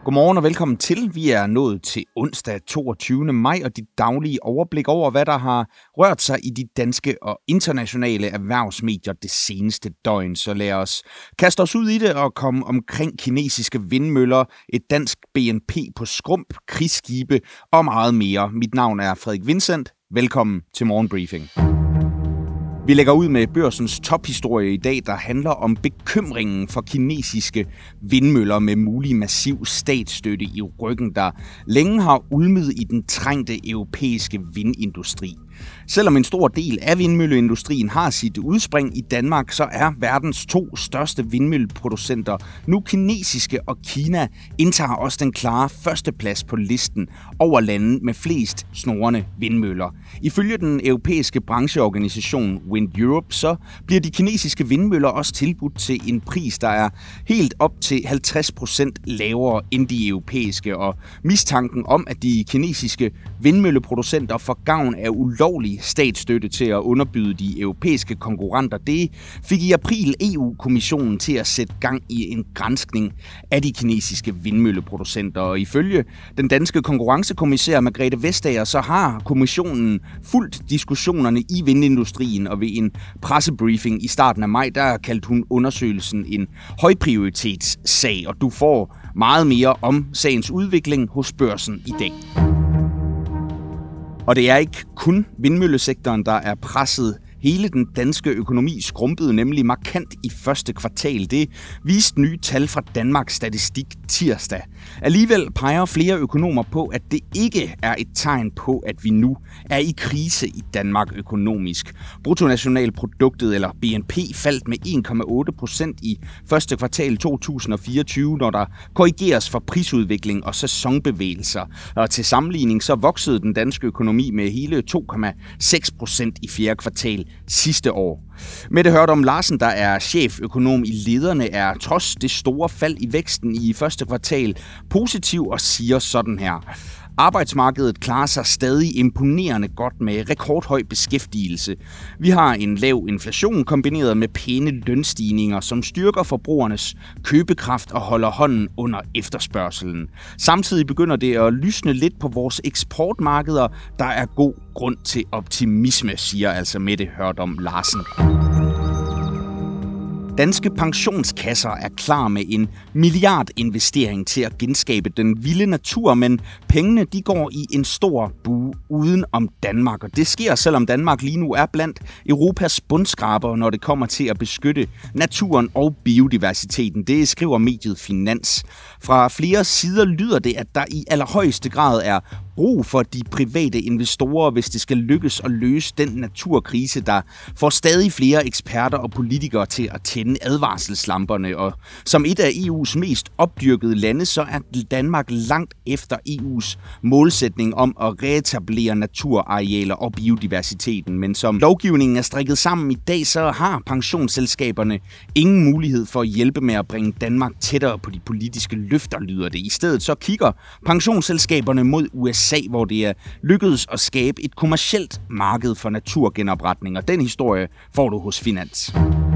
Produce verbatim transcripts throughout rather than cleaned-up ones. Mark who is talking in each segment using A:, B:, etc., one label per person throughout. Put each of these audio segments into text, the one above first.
A: Godmorgen og velkommen til. Vi er nået til onsdag toogtyvende maj og dit daglige overblik over, hvad der har rørt sig i de danske og internationale erhvervsmedier det seneste døgn. Så lad os kaste os ud i det og komme omkring kinesiske vindmøller, et dansk B N P på skrump, krigsskibe og meget mere. Mit navn er Frederik Vincent. Velkommen til Morgenbriefing. Vi lægger ud med børsens tophistorie i dag, der handler om bekymringen for kinesiske vindmøller med mulig massiv statsstøtte i ryggen, der længe har ulmet i den trængte europæiske vindindustri. Selvom en stor del af vindmølleindustrien har sit udspring i Danmark, så er verdens to største vindmølleproducenter nu kinesiske, og Kina indtager også den klare førsteplads på listen over lande med flest snurrende vindmøller. Ifølge den europæiske brancheorganisation Wind Europe, så bliver de kinesiske vindmøller også tilbudt til en pris, der er helt op til halvtreds procent lavere end de europæiske, og mistanken om, at de kinesiske vindmølleproducenter får gavn af ulovlig statsstøtte til at underbyde de europæiske konkurrenter, det fik i april E U-kommissionen til at sætte gang i en granskning af de kinesiske vindmølleproducenter. Og ifølge den danske konkurrencekommissær Margrethe Vestager, så har kommissionen fulgt diskussionerne i vindindustrien, og ved en pressebriefing i starten af maj, der kaldte hun undersøgelsen en højprioritetssag, og du får meget mere om sagens udvikling hos børsen i dag. Og det er ikke kun vindmøllesektoren, der er presset. Hele den danske økonomi skrumpede nemlig markant i første kvartal. Det viste nye tal fra Danmarks Statistik tirsdag. Alligevel peger flere økonomer på, at det ikke er et tegn på, at vi nu er i krise i Danmark økonomisk. Bruttonationalproduktet, eller B N P, faldt med en komma otte procent i første kvartal to tusind og fireogtyve, når der korrigeres for prisudvikling og sæsonbevægelser. Og til sammenligning så voksede den danske økonomi med hele to komma seks procent i fjerde kvartal sidste år. Mette Hørdom Larsen, der er cheføkonom i Lederne, er trods det store fald i væksten i første kvartal positiv og siger sådan her: Arbejdsmarkedet klarer sig stadig imponerende godt med rekordhøj beskæftigelse. Vi har en lav inflation kombineret med pæne lønstigninger, som styrker forbrugernes købekraft og holder hånden under efterspørgselen. Samtidig begynder det at lysne lidt på vores eksportmarkeder. Der er god grund til optimisme, siger altså Mette Hørdom Larsen. Danske pensionskasser er klar med en milliardinvestering til at genskabe den vilde natur, men pengene de går i en stor bue uden om Danmark. Og det sker, selvom Danmark lige nu er blandt Europas bundskraber, når det kommer til at beskytte naturen og biodiversiteten. Det skriver mediet Finans. Fra flere sider lyder det, at der i allerhøjeste grad er brug for de private investorer, hvis det skal lykkes at løse den naturkrise, der får stadig flere eksperter og politikere til at tænde advarselslamperne. Og som et af E U's mest opdyrkede lande, så er Danmark langt efter E U's målsætning om at reetablere naturarealer og biodiversiteten. Men som lovgivningen er strikket sammen i dag, så har pensionsselskaberne ingen mulighed for at hjælpe med at bringe Danmark tættere på de politiske løfter, lyder det. I stedet så kigger pensionsselskaberne mod U S A, hvor det er lykkedes at skabe et kommercielt marked for naturgenopretning, og den historie får du hos Finans.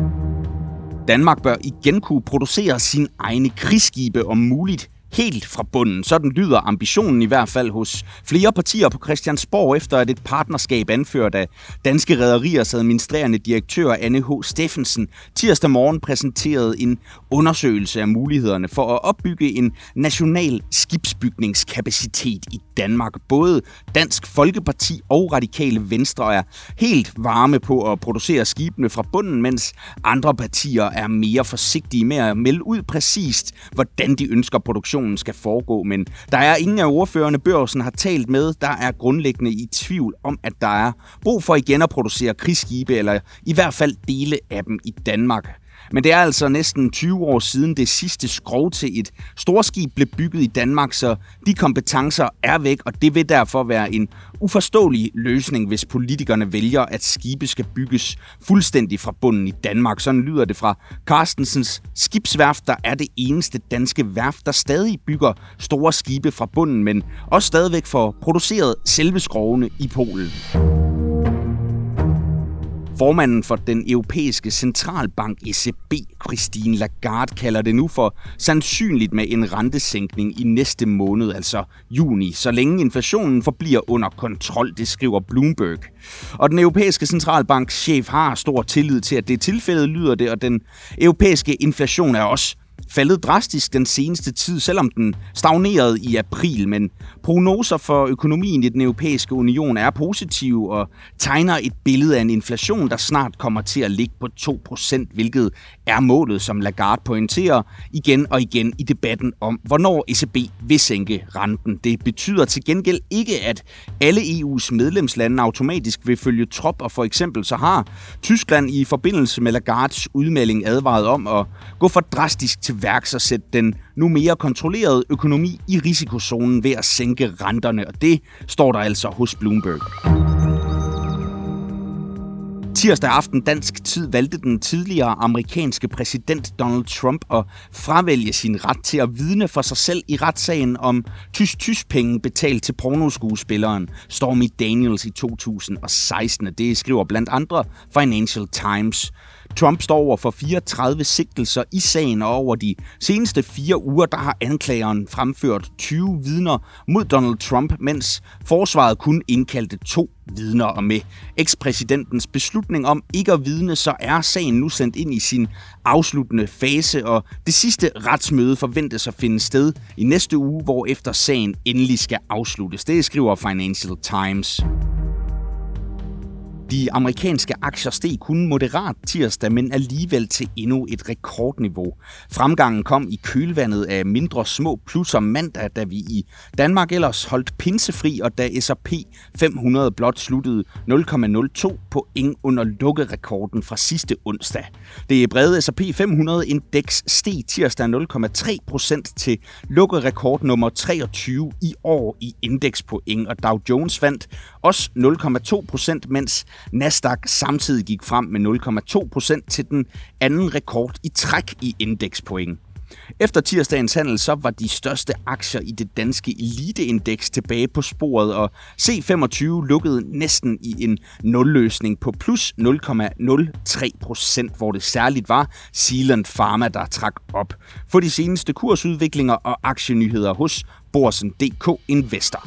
A: Danmark bør igen kunne producere sine egne krigsskibe om muligt helt fra bunden. Sådan lyder ambitionen i hvert fald hos flere partier på Christiansborg, efter at et partnerskab anført af Danske Rederiers administrerende direktør Anne H. Steffensen tirsdag morgen præsenterede en undersøgelse af mulighederne for at opbygge en national skibsbygningskapacitet i Danmark. Både Dansk Folkeparti og Radikale Venstre er helt varme på at producere skibene fra bunden, mens andre partier er mere forsigtige med at melde ud præcist, hvordan de ønsker produktionen skal foregå, men der er ingen af ordførerne, børsen har talt med, der er grundlæggende i tvivl om, at der er brug for igen at producere krigsskibe, eller i hvert fald dele af dem i Danmark. Men det er altså næsten tyve år siden det sidste skrog til et storskib blev bygget i Danmark, så de kompetencer er væk, og det vil derfor være en uforståelig løsning, hvis politikerne vælger, at skibe skal bygges fuldstændig fra bunden i Danmark. Sådan lyder det fra Carstensens Skibsværft, der er det eneste danske værft, der stadig bygger store skibe fra bunden, men også stadigvæk får produceret selve skrogene i Polen. Formanden for den europæiske centralbank E C B, Christine Lagarde, kalder det nu for sandsynligt med en rentesænkning i næste måned, altså juni, så længe inflationen forbliver under kontrol, det skriver Bloomberg. Og den europæiske centralbanks chef har stor tillid til, at det er tilfældet, lyder det, og den europæiske inflation er også faldet drastisk den seneste tid, selvom den stagnerede i april, men prognoser for økonomien i den europæiske union er positive og tegner et billede af en inflation, der snart kommer til at ligge på to procent, hvilket er målet, som Lagarde pointerer igen og igen i debatten om, hvornår E C B vil sænke renten. Det betyder til gengæld ikke, at alle E U's medlemslande automatisk vil følge trop, og for eksempel så har Tyskland i forbindelse med Lagardes udmelding advaret om at gå for drastisk til værks og sætte den nu mere kontrollerede økonomi i risikozonen ved at sænke renterne, og det står der altså hos Bloomberg. Tirsdag aften dansk tid valgte den tidligere amerikanske præsident Donald Trump at fravælge sin ret til at vidne for sig selv i retssagen om tysk-tysk-penge betalt til pornoskuespilleren Stormy Daniels i to tusind og seksten. Det skriver blandt andre Financial Times. Trump står over for fireogtredive sigtelser i sagen, og over de seneste fire uger, der har anklageren fremført tyve vidner mod Donald Trump, mens forsvaret kun indkaldte to vidner. Og med ekspræsidentens beslutning om ikke at vidne, så er sagen nu sendt ind i sin afsluttende fase, og det sidste retsmøde forventes at finde sted i næste uge, hvor efter sagen endelig skal afsluttes. Det skriver Financial Times. De amerikanske aktier steg kun moderat tirsdag, men alligevel til endnu et rekordniveau. Fremgangen kom i kølvandet af mindre små plusser mandag, da vi i Danmark ellers holdt pinsefri, og da S og P fem hundrede blot sluttede nul komma nul to point under lukkerekorden fra sidste onsdag. Det brede S og P fem hundrede indeks steg tirsdag nul komma tre procent til lukkerekord nummer treogtyve i år i indekspoint, og Dow Jones vandt også nul komma to procent, mens Nasdaq samtidig gik frem med nul komma to procent til den anden rekord i træk i indekspoint. Efter tirsdagens handel så var de største aktier i det danske eliteindeks tilbage på sporet, og C femogtyve lukkede næsten i en nulløsning på plus nul komma nul tre procent, hvor det særligt var Zealand Pharma, der trak op. For de seneste kursudviklinger og aktienyheder hos Borsen punktum d k Investor.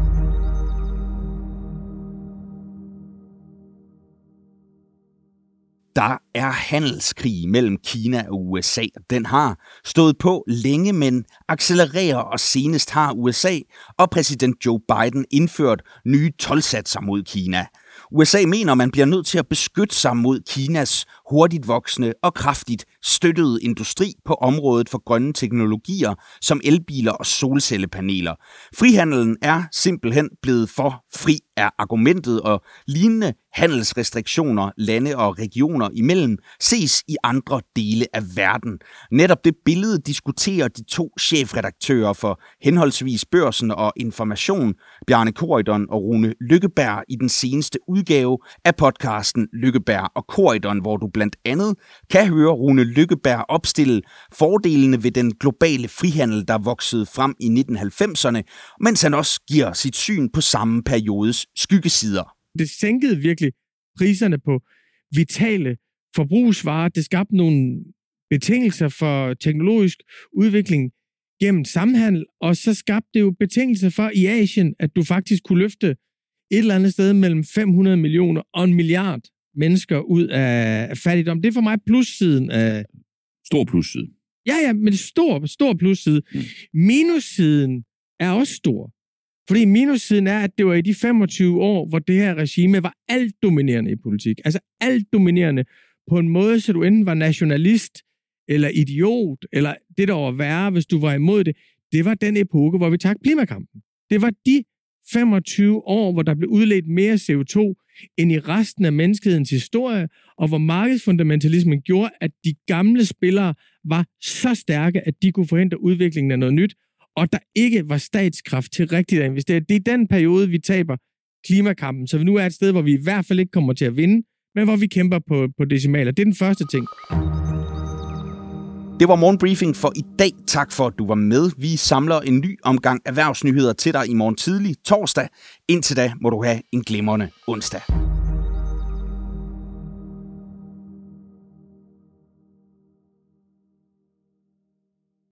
A: Der er handelskrig mellem Kina og U S A. Den har stået på længe, men accelererer, og senest har U S A og præsident Joe Biden indført nye toldsatser mod Kina. U S A mener, man bliver nødt til at beskytte sig mod Kinas hurtigt voksende og kraftigt støttede industri på området for grønne teknologier som elbiler og solcellepaneler. Frihandelen er simpelthen blevet for fri, er argumentet, og lignende handelsrestriktioner lande og regioner imellem ses i andre dele af verden. Netop det billede diskuterer de to chefredaktører for henholdsvis Børsen og Information, Bjarne Corydon og Rune Lykkeberg, i den seneste udgave af podcasten Lykkeberg og Corydon, hvor du blandt andet kan høre Rune Lykkeberg opstille fordelene ved den globale frihandel, der voksede frem i nitten halvfemserne, mens han også giver sit syn på samme periodes skyggesider.
B: Det sænkede virkelig priserne på vitale forbrugsvarer. Det skabte nogle betingelser for teknologisk udvikling gennem samhandel, og så skabte det jo betingelser for i Asien, at du faktisk kunne løfte et eller andet sted mellem fem hundrede millioner og en milliard mennesker ud af fattigdom. Det er for mig plussiden af...
C: Stor plusside.
B: Ja, ja, men stor, stor plusside. Mm. Minussiden er også stor. Fordi minussiden er, at det var i de femogtyve år, hvor det her regime var alt dominerende i politik. Altså alt dominerende på en måde, så du enten var nationalist, eller idiot, eller det der var værre, hvis du var imod det. Det var den epoke, hvor vi trak klimakampen. Det var de femogtyve år, hvor der blev udledt mere C O to end i resten af menneskehedens historie, og hvor markedsfundamentalismen gjorde, at de gamle spillere var så stærke, at de kunne forhindre udviklingen af noget nyt, og der ikke var statskraft til rigtigt at investere. Det er den periode, vi taber klimakampen, så vi nu er et sted, hvor vi i hvert fald ikke kommer til at vinde, men hvor vi kæmper på, på decimaler. Det er den første ting.
A: Det var morgenbriefing for i dag. Tak for, at du var med. Vi samler en ny omgang erhvervsnyheder til dig i morgen tidlig torsdag. Indtil da må du have en glimrende onsdag.